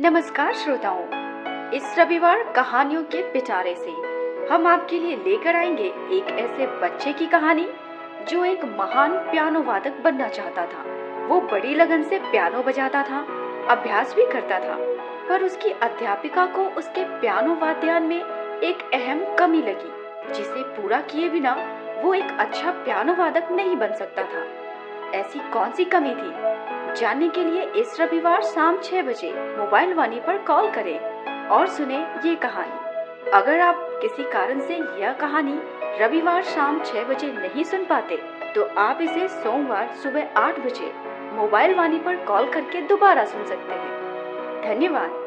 नमस्कार श्रोताओं, इस रविवार कहानियों के पिटारे से हम आपके लिए लेकर आएंगे एक ऐसे बच्चे की कहानी जो एक महान पियानो वादक बनना चाहता था। वो बड़ी लगन से पियानो बजाता था, अभ्यास भी करता था, पर उसकी अध्यापिका को उसके पियानो वाद्ययन में एक अहम कमी लगी, जिसे पूरा किए बिना वो एक अच्छा पियानो वादक नहीं बन सकता था। ऐसी कौन सी कमी थी? जानने के लिए इस रविवार शाम 6 बजे मोबाइल वाणी पर कॉल करें और सुने ये कहानी। अगर आप किसी कारण से यह कहानी रविवार शाम 6 बजे नहीं सुन पाते, तो आप इसे सोमवार सुबह 8 बजे मोबाइल वाणी पर कॉल करके दोबारा सुन सकते हैं। धन्यवाद।